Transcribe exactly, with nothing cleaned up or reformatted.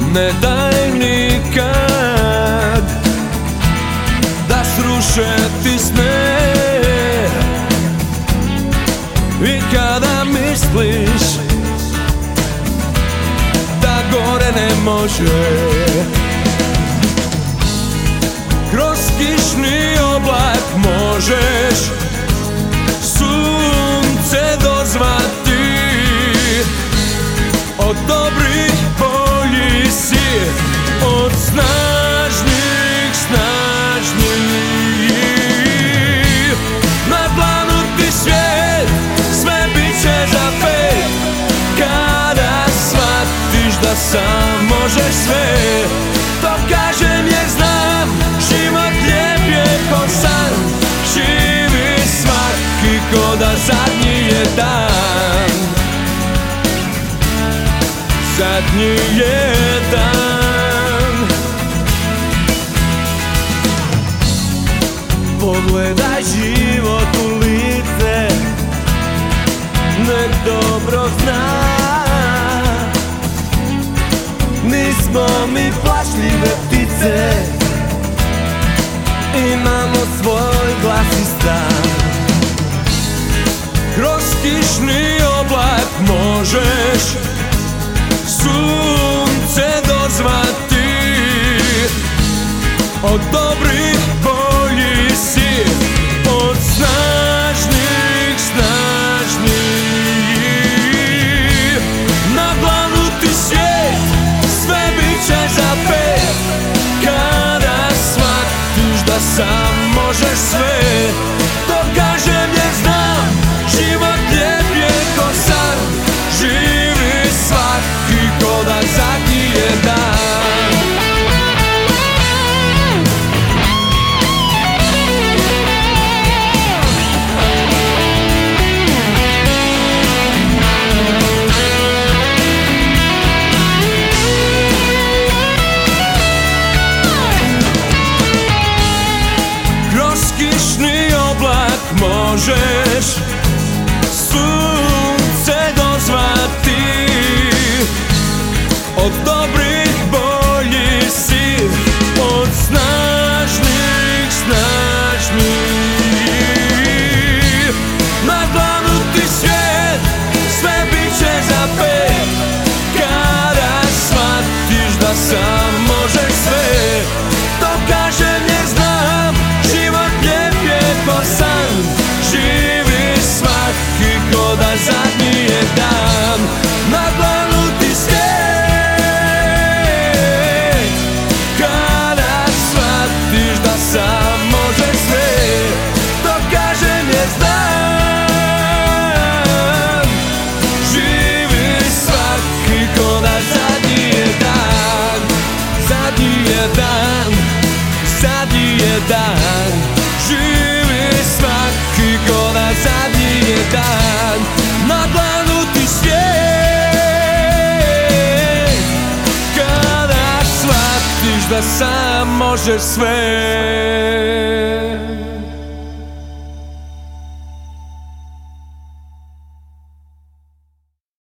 ne daj nikad da sruše ti sne. I kada misliš da gore ne može, kroz kišni oblak možeš sunce dozvati. Od dobrih bolji si, od snažnih snažniji. Na dlanu ti svijet, sve bit će za pet kada shvatiš da sam možeš sve. To kažem jer znam, život lijep je ko san. Živi svaki ko da zadnji je dan. Zadnji je dan. Pogledaj život u lice, nek dobro zna. Nismo mi plašljive ptice, imamo svoj glas i stan. Kroz kišni oblak možeš sunce dozvati. Od dobrih bolji si, od snažnih snažniji. Na dlanu ti svijet, sve bit će za pet kada shvatiš da sam možeš sve. To kažem jer znam, život lijep je ko san. Živi svaki ko da zadnji je dan. Kroz kišni oblak možeš sunce dozvati. Od dobrih bolji si, od snažnih snažniji. Na dlanu ti svijet, sve bit će za pet kada shvatiš da sam možeš sve. To kažem jer znam, život lijep je ko san. Živi svaki ko da zadnji je dan. Na dlanu ti svijet, kada shvatiš da sam možeš sve. To kažem jer znam, živi svaki ko da zadnji je dan. Zadnji je dan, zadnji je dan. Živi svaki ko da zadnji je dan. Na dlanu ti svijet, kada shvatiš da sam možeš sve.